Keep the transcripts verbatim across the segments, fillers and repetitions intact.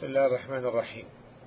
بسم الله الرحمن الرحيم.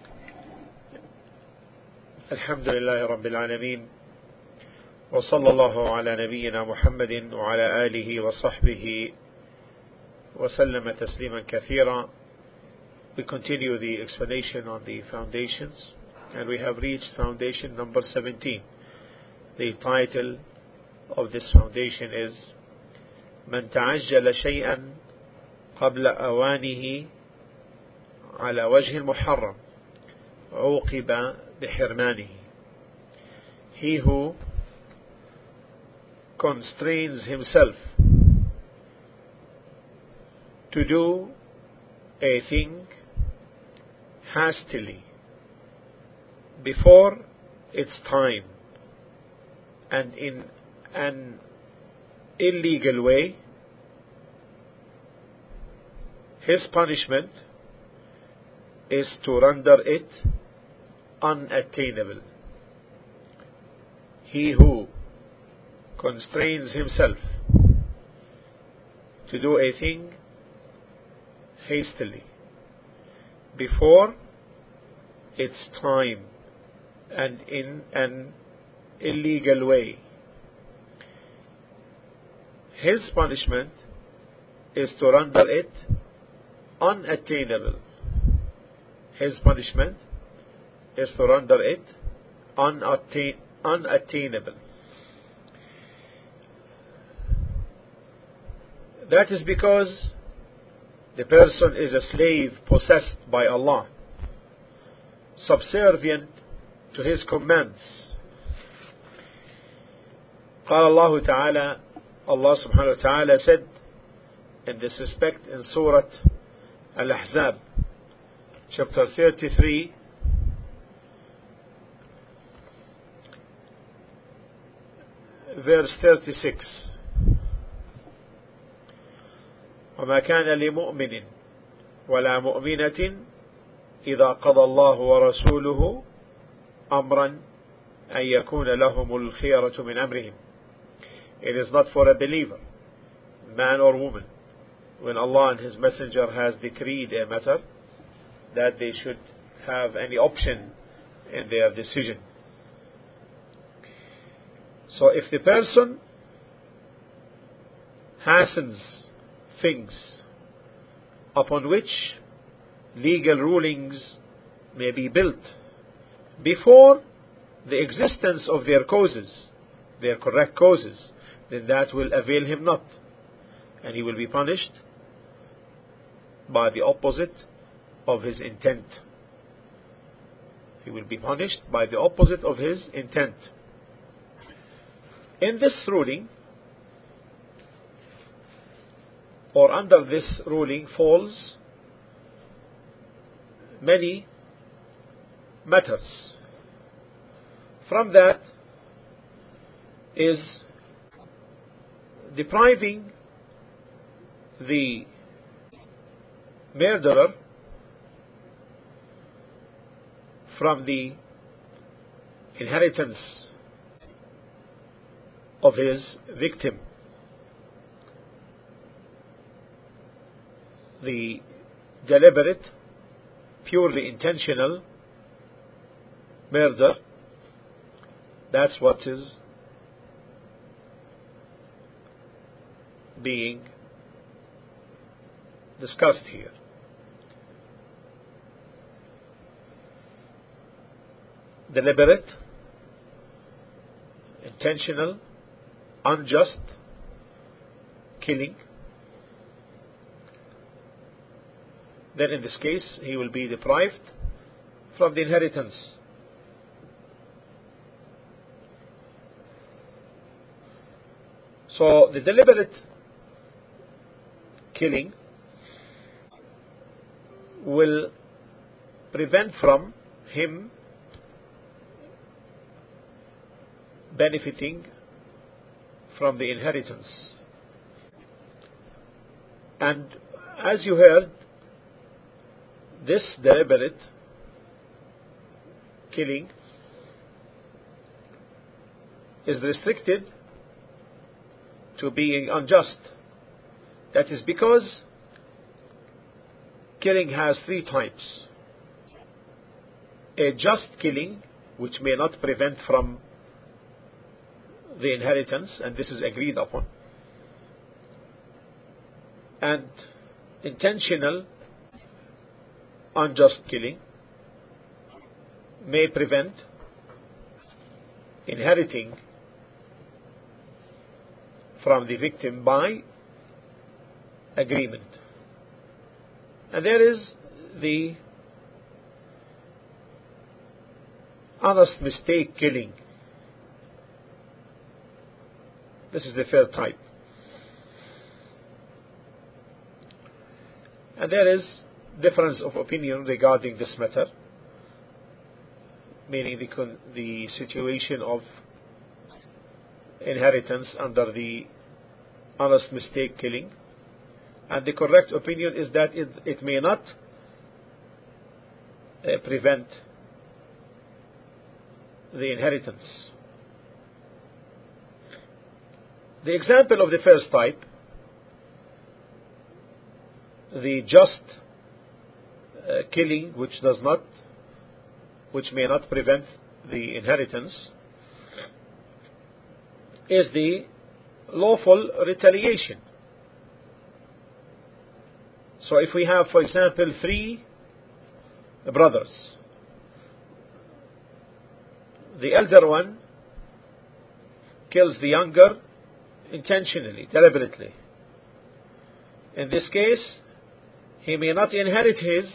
الحمد لله رب العالمين، وصلى الله على نبينا محمد وعلى آله وصحبه وسلم تسليما كثيرا. We continue the explanation on the foundations, and we have reached foundation number seventeen. The title of this foundation is من تعجل شيئا قبل أوانه على وجه المحرم عوقب بحرمانه. He who constrains himself to do a thing hastily before its time and in an illegal way, his punishment is to render it unattainable. He who constrains himself to do a thing hastily before its time and in an illegal way, his punishment is to render it unattainable. His punishment is to render it unattain, unattainable. That is because the person is a slave possessed by Allah, subservient to His commands. قال الله تعالى, Allah subhanahu wa ta'ala said in this respect in Surah Al-Ahzab, chapter thirty-three, verse thirty-six. وما كان لمؤمن ولا مؤمنة إذا قضى الله ورسوله أمرا أن يكون لهم الخيرة من أمرهم. It is not for a believer, man or woman, when Allah and His Messenger has decreed a matter, that they should have any option in their decision. So if the person hastens things upon which legal rulings may be built before the existence of their causes, their correct causes, then that will avail him not, and he will be punished by the opposite of his intent. He will be punished by the opposite of his intent. In this ruling, or under this ruling, falls many matters. From that is depriving the murderer from the inheritance of his victim. The deliberate, purely intentional murder, that's what is being discussed here. Deliberate, intentional, unjust killing, then in this case he will be deprived from the inheritance. So the deliberate killing will prevent from him benefiting from the inheritance. And as you heard, this deliberate killing is restricted to being unjust. That is because killing has three types. A just killing, which may not prevent from the inheritance, and this is agreed upon. And intentional, unjust killing may prevent inheriting from the victim by agreement. And there is the honest mistake killing. This is the third type. And there is difference of opinion regarding this matter, meaning the, con the situation of inheritance under the honest mistake killing. And the correct opinion is that it, it may not uh, prevent the inheritance. The example of the first type, the just uh, killing, which does not, which may not prevent the inheritance, is the lawful retaliation. So if we have, for example, three brothers, the elder one kills the younger intentionally, deliberately. In this case, he may not inherit his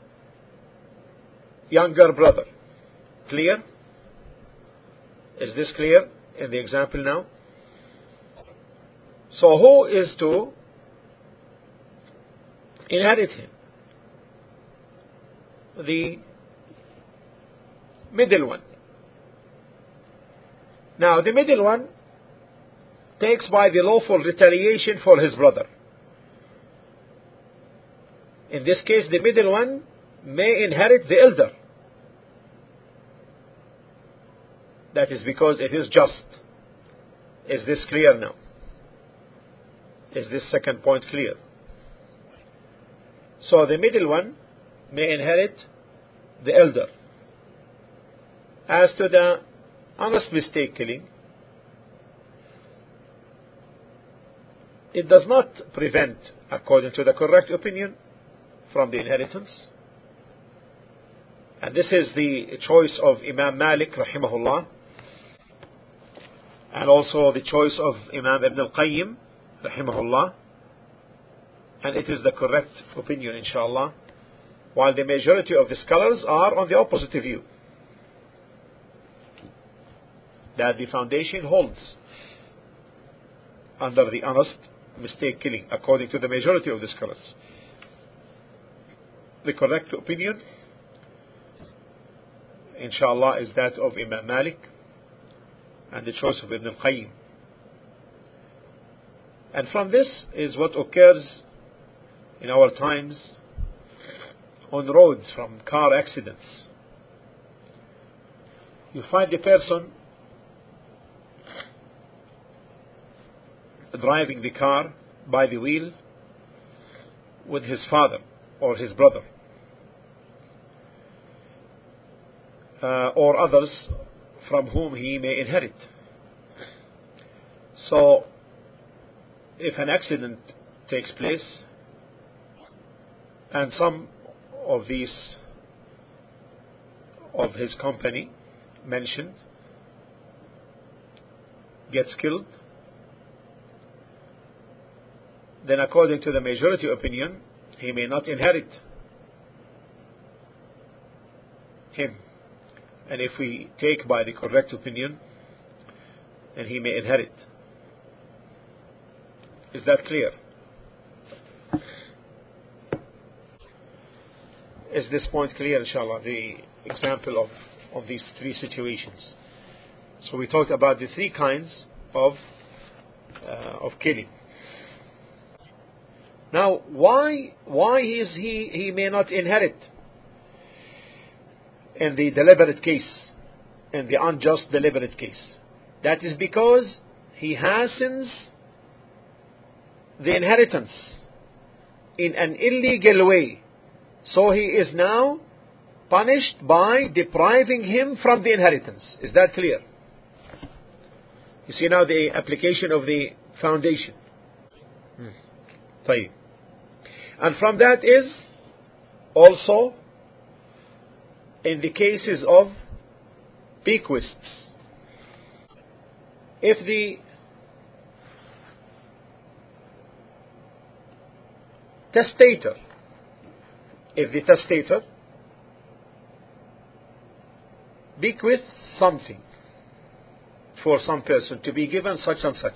younger brother. Clear? Is this clear in the example now? So who is to inherit him? The middle one. Now the middle one takes by the lawful retaliation for his brother. In this case, the middle one may inherit the elder. That is because it is just. Is this clear now? Is this second point clear? So the middle one may inherit the elder. As to the honest mistake killing, it does not prevent, according to the correct opinion, from the inheritance. And this is the choice of Imam Malik rahimahullah, and also the choice of Imam Ibn al-Qayyim rahimahullah, and it is the correct opinion, inshallah, while the majority of the scholars are on the opposite view, that the foundation holds under the honest mistake killing, according to the majority of the scholars. The correct opinion, inshallah, is that of Imam Malik and the choice of Ibn al-Qayyim. And from this is what occurs in our times on roads from car accidents. You find the person driving the car by the wheel with his father or his brother, uh, or others from whom he may inherit. So if an accident takes place and some of these of his company mentioned gets killed, then according to the majority opinion, he may not inherit him. And if we take by the correct opinion, then he may inherit. Is that clear? Is this point clear, inshallah, the example of, of these three situations? So we talked about the three kinds of, uh, of killing. Now, why why is he he may not inherit in the deliberate case, in the unjust deliberate case? That is because he hastens the inheritance in an illegal way, So he is now punished by depriving him from the inheritance. Is that clear? You see now the application of the foundation. Hmm. طيب. And from that is also in the cases of bequests. If the testator, if the testator bequeaths something for some person to be given such and such,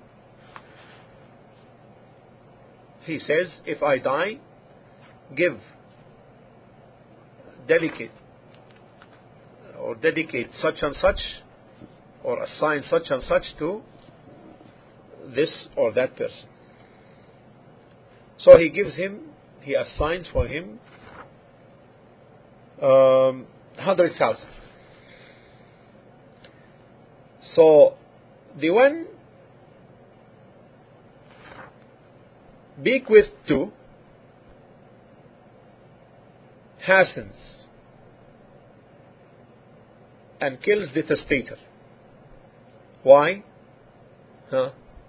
he says, if I die, give, delegate, or dedicate such and such, or assign such and such to this or that person. So he gives him, he assigns for him um, hundred thousand. So the one bequeathed to hastens and kills the testator. Why? Huh?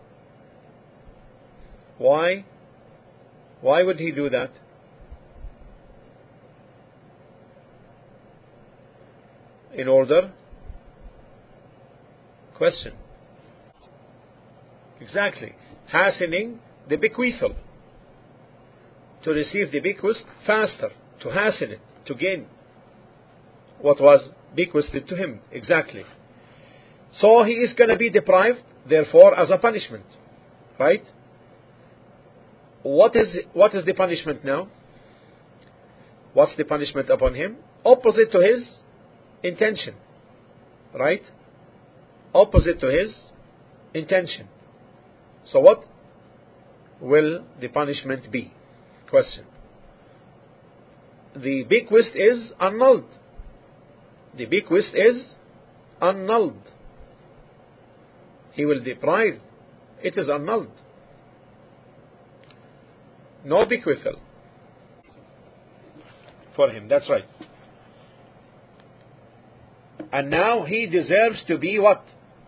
Why? Why would he do that? In order? Question. Exactly. Hastening the bequeathal. To receive the bequest faster. To hasten it. To gain what was bequeathed to him. Exactly. So he is going to be deprived, therefore, as a punishment. Right? What is, what is the punishment now? What's the punishment upon him? Opposite to his intention. Right? Opposite to his intention. So what will the punishment be? Question. The bequest is annulled. The bequest is annulled. He will deprive. It is annulled. No bequeathal for him. That's right. And now he deserves to be what?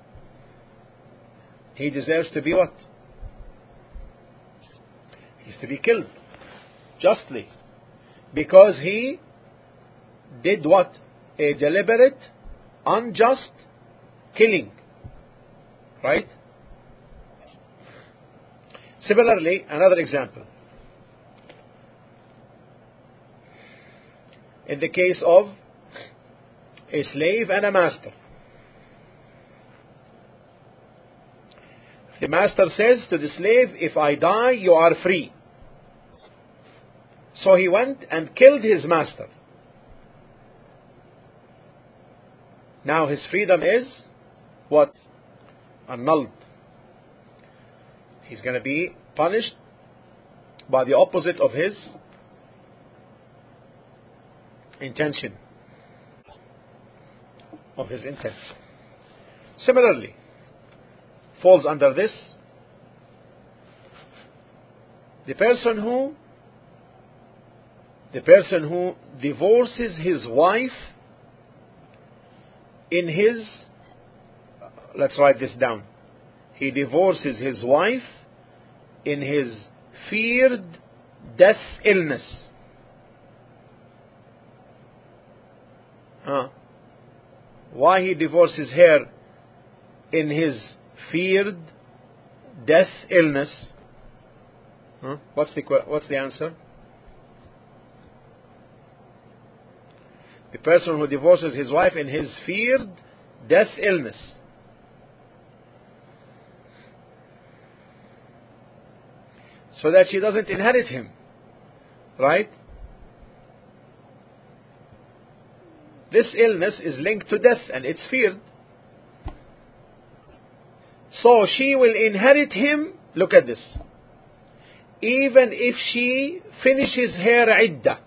He deserves to be what? He's to be killed justly, because he did what? A deliberate, unjust killing. Right? Similarly, another example. In the case of a slave and a master. The master says to the slave, if I die, you are free. So he went and killed his master. Now his freedom is what? Annulled. He's going to be punished by the opposite of his intention. Of his intent. Similarly, falls under this the person who the person who divorces his wife in his, let's write this down, he divorces his wife in his feared death illness. Huh? Why he divorces her in his feared death illness? Huh? What's the what's the answer? The person who divorces his wife in his feared death illness. So that she doesn't inherit him. Right? This illness is linked to death and it's feared. So she will inherit him, look at this, even if she finishes her iddah.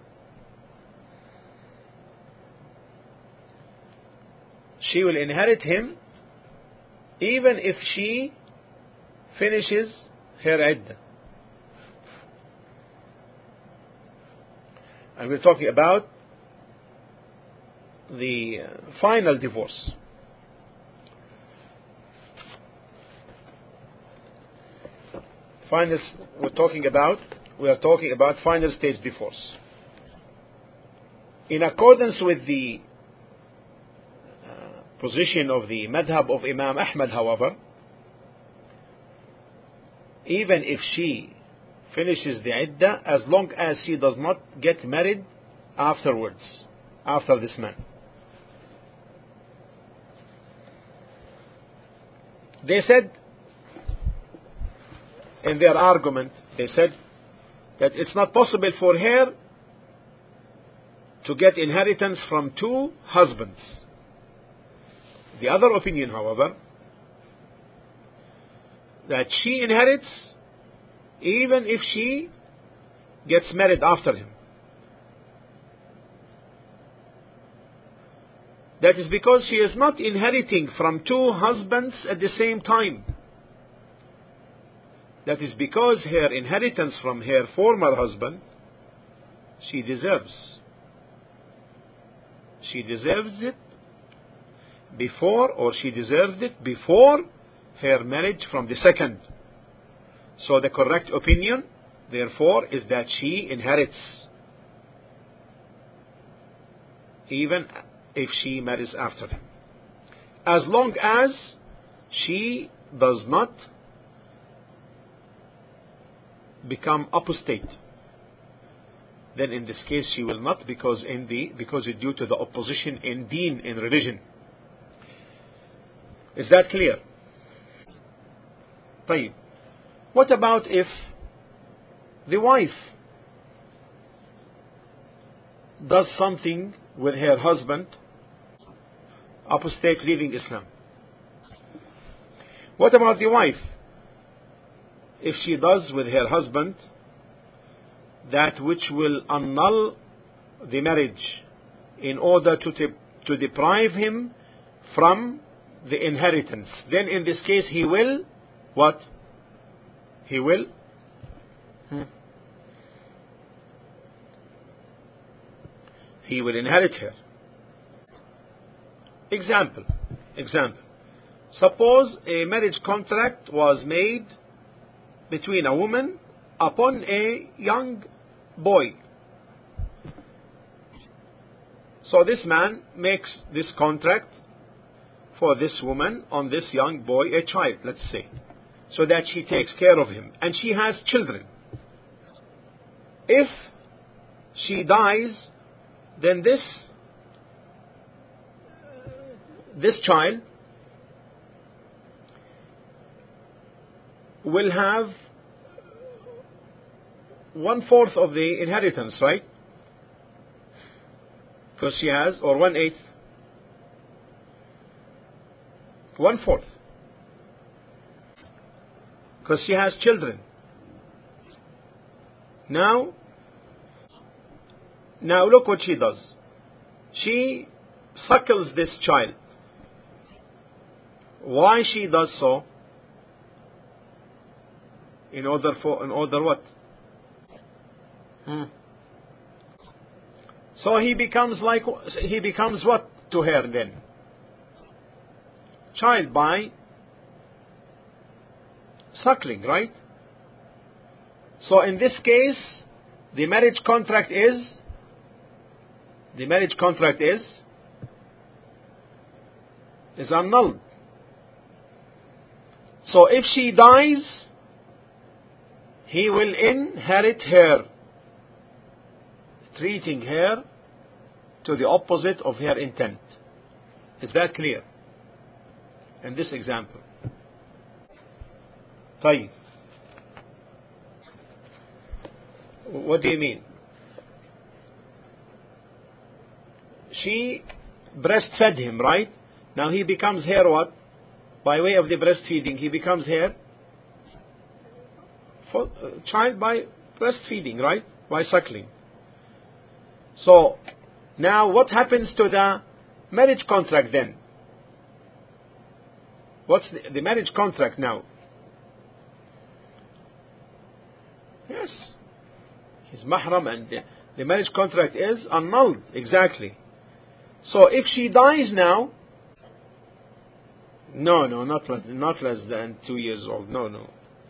She will inherit him even if she finishes her iddah. And we're talking about the final divorce. Final, we're talking about, we are talking about final stage divorce. In accordance with the uh, position of the madhab of Imam Ahmad, however, even if she finishes the iddah, as long as she does not get married afterwards, after this man. They said, in their argument, they said that it's not possible for her to get inheritance from two husbands. The other opinion, however, that she inherits even if she gets married after him. That is because she is not inheriting from two husbands at the same time. That is because her inheritance from her former husband, she deserves. She deserves it before, or she deserved it before her marriage from the second. So the correct opinion, therefore, is that she inherits, even if she marries after him, as long as she does not become apostate. Then in this case she will not, because in the because it's due to the opposition in deen, in religion. Is that clear? طيب. What about if the wife does something with her husband, apostate, leaving Islam? What about the wife? If she does with her husband that which will annul the marriage in order to, te- to deprive him from the inheritance, then in this case he will, what? He will hmm. He will inherit her. Example. Example. Suppose a marriage contract was made between a woman upon a young boy. So this man makes this contract for this woman on this young boy, a child, let's say, so that she takes care of him, and she has children. If she dies, then this this child will have one fourth of the inheritance, right? Because she has, or one eighth, one fourth, because she has children. Now, now look what she does. She suckles this child. Why she does so? In order for, in order what? Hmm. So he becomes like, he becomes what to her then? Child by suckling, right? So in this case, the marriage contract is, the marriage contract is, is annulled. So if she dies, he will inherit her, treating her to the opposite of her intent. Is that clear? In this example. طيب. What do you mean? She breastfed him, right? Now he becomes her what? By way of the breastfeeding, he becomes her for, uh, child by breastfeeding, right? By suckling. So, now what happens to the marriage contract then? What's the, the marriage contract now? Yes. He's mahram, and The marriage contract is annulled. Exactly. So if she dies now, no, no, not not less than two years old. No, no.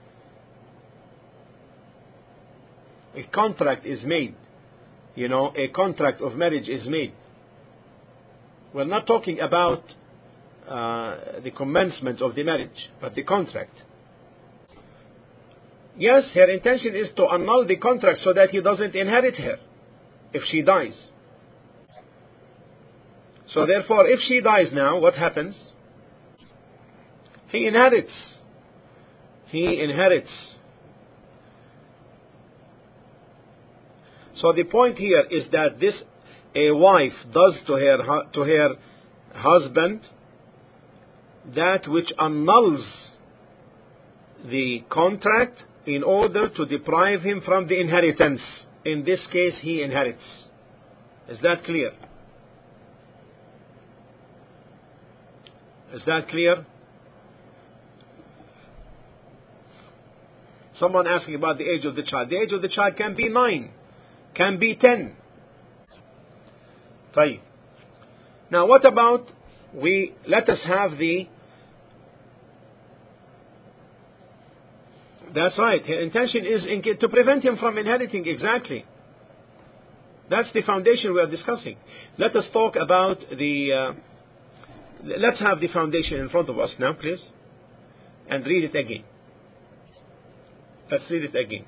A contract is made. You know, a contract of marriage is made. We're not talking about uh, the commencement of the marriage, but the contract. Yes, her intention is to annul the contract so that he doesn't inherit her if she dies. So therefore, if she dies now, what happens? He inherits. He inherits. So the point here is that this a wife does to her to her husband that which annuls the contract in order to deprive him from the inheritance. In this case, he inherits. Is that clear? Is that clear? Someone asking about the age of the child. The age of the child can be nine, can be ten. طيب. Now what about we let us have the that's right, her intention is in, to prevent him from inheriting. Exactly. That's the foundation we are discussing. Let us talk about the uh, let's have the foundation in front of us now, please, and read it again. Let's read it again.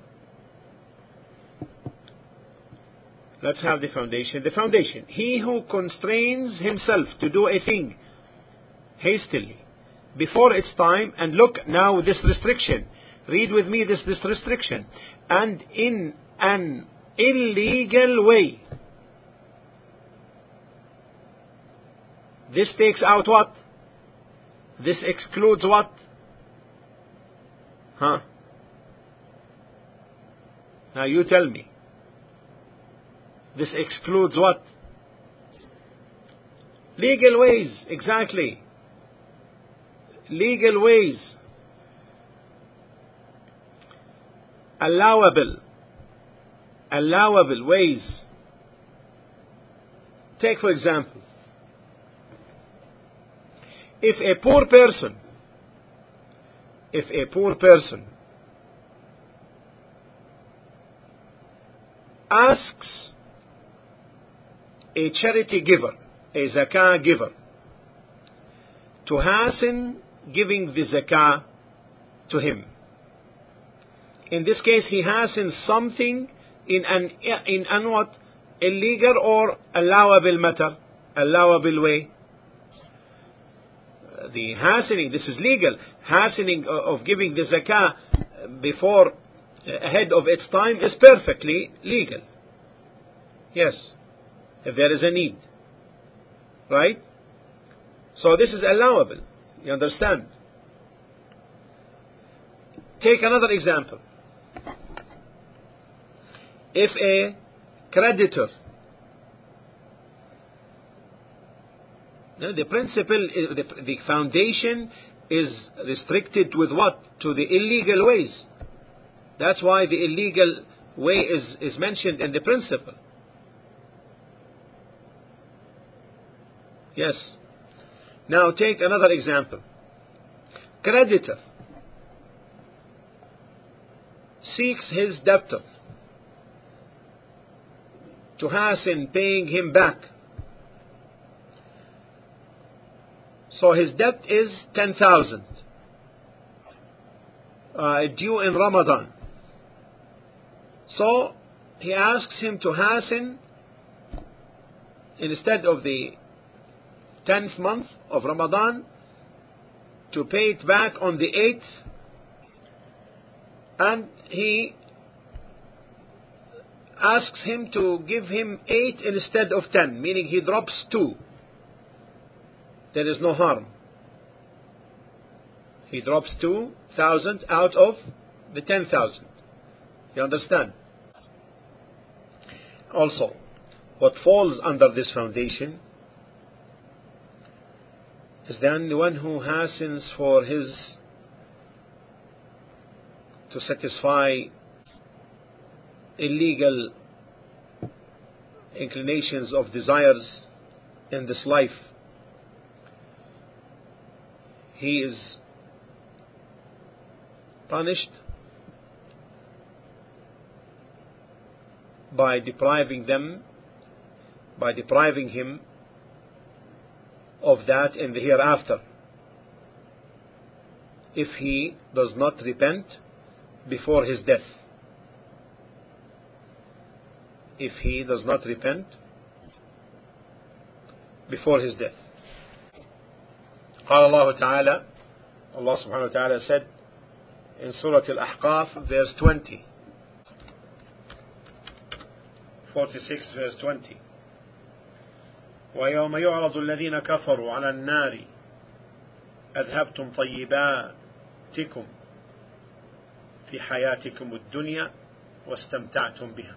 Let's have the foundation. The foundation. He who constrains himself to do a thing hastily before its time, and look now this restriction. Read with me this, this restriction. And in an illegal way. This takes out what? This excludes what? Huh? Now you tell me. This excludes what? Legal ways, exactly. Legal ways. Allowable. Allowable ways. Take for example, if a poor person, if a poor person asks a charity giver, a zakah giver, to hasten giving the zakah to him. In this case, he hastens something in an in an what? Illegal or allowable matter, allowable way. The hastening, this is legal. Hastening of giving the zakah before, ahead of its time is perfectly legal. Yes, if there is a need. Right? So this is allowable. You understand? Take another example. If a creditor, the principle, the, the foundation is restricted with what? To the illegal ways. That's why the illegal way is, is mentioned in the principle. Yes. Now take another example. Creditor seeks his debtor to hasten paying him back. So his debt is ten thousand uh, due in Ramadan. So he asks him to hasten, instead of the tenth month of Ramadan, to pay it back on the eighth, and he asks him to give him eight instead of ten, meaning he drops two. There is no harm. He drops two thousand out of the ten thousand. You understand? Also, what falls under this foundation is then the one who hastens for his to satisfy illegal inclinations of desires in this life, he is punished by depriving them, by depriving him of that in the hereafter, if he does not repent before his death. If he does not repent before his death. قال الله تعالى, Allah subhanahu wa ta'ala said in Surah Al-Ahqaf, verse twenty, forty-six, verse twenty, ويوم يعرض الذين كفروا على النار أذهبتم طيباتكم في حياتكم الدنيا واستمتعتم بها.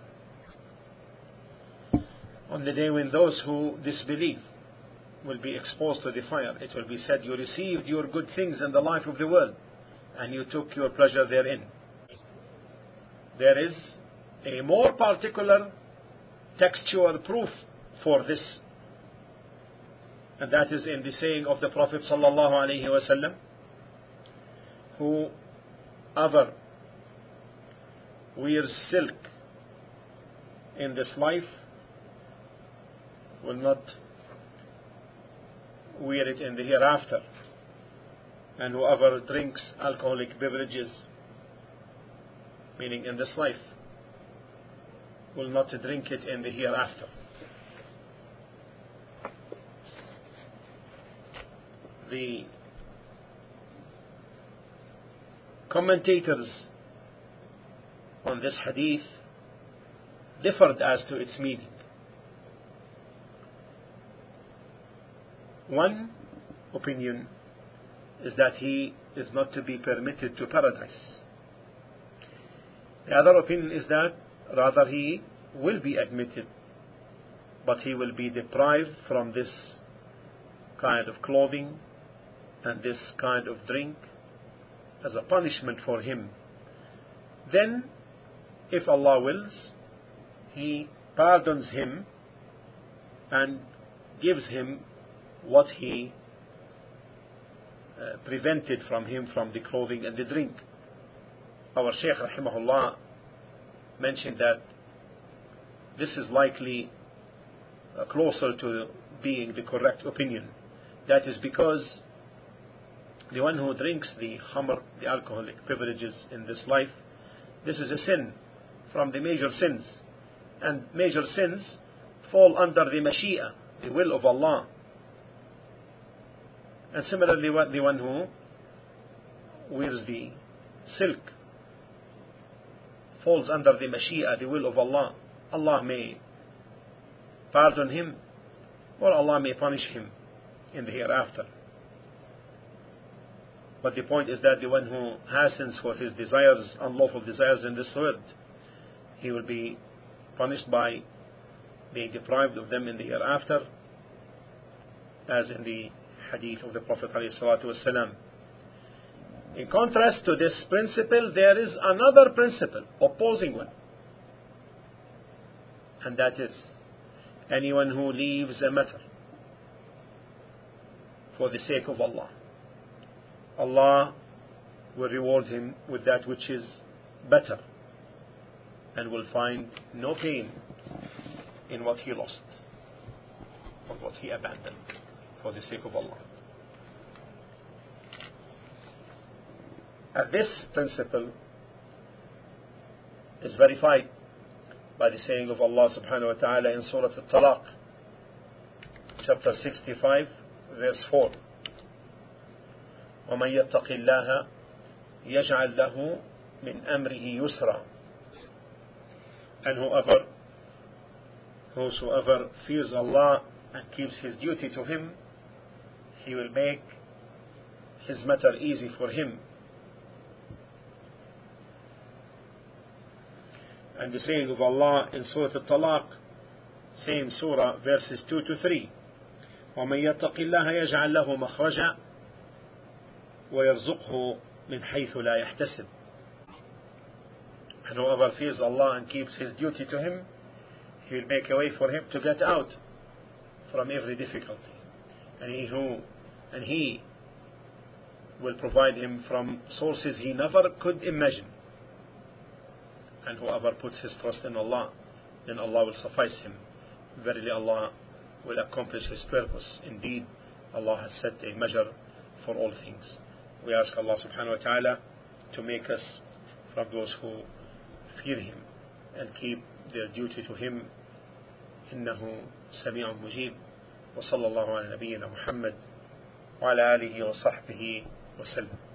On the day when those who disbelieve will be exposed to the fire, it will be said, you received your good things in the life of the world and you took your pleasure therein. There is a more particular textual proof for this, and that is in the saying of the Prophet sallallahu alaihi wasallam, whoever wears silk in this life will not wear it in the hereafter, and whoever drinks alcoholic beverages, meaning in this life, will not drink it in the hereafter. The commentators on this hadith differed as to its meaning. One opinion is that he is not to be permitted to paradise. The other opinion is that rather he will be admitted, but he will be deprived from this kind of clothing and this kind of drink as a punishment for him. Then, if Allah wills, He pardons him and gives him what He uh, prevented from him from the clothing and the drink. Our Shaykh rahimahullah mentioned that this is likely uh, closer to being the correct opinion. That is because the one who drinks the khamr, the alcoholic beverages in this life, this is a sin from the major sins, and major sins fall under the mashia, the will of Allah. And similarly, the one who wears the silk falls under the mashia, the will of Allah. Allah may pardon him, or Allah may punish him in the hereafter. But the point is that the one who hastens for his desires, unlawful desires in this world, he will be punished by being deprived of them in the hereafter, as in the hadith of the Prophet ﷺ. In contrast to this principle, there is another principle, opposing one, and that is anyone who leaves a matter for the sake of Allah, Allah will reward him with that which is better, and will find no pain in what he lost or what he abandoned for the sake of Allah. And this principle is verified by the saying of Allah subhanahu wa ta'ala in Surah Al-Talaq, chapter sixty-five, verse four. وَمَنْ يَتَّقِ اللَّهَ يَجْعَلْ لَهُ مِنْ أَمْرِهِ يُسْرًا. And whoever, whosoever fears Allah and keeps his duty to Him, He will make his matter easy for him. And the saying of Allah in Surah Al-Talaq, same surah, verses two to three. وَمَنْ يَتَّقِ اللَّهَ يَجْعَلْ لَهُ مَخْرَجًا وَيَرْزُقْهُ مِنْ حَيْثُ لَا يَحْتَسِبُ. And whoever fears Allah and keeps his duty to Him, He will make a way for him to get out from every difficulty. And he who and he will provide him from sources he never could imagine. And whoever puts his trust in Allah, then Allah will suffice him. Verily Allah will accomplish his purpose. Indeed, Allah has set a measure for all things. We ask Allah subhanahu wa ta'ala to make us from those who fear him and keep their duty to him. إنه سميع مجيب. وصلى الله على نبينا محمد وعلى آله وصحبه وسلم.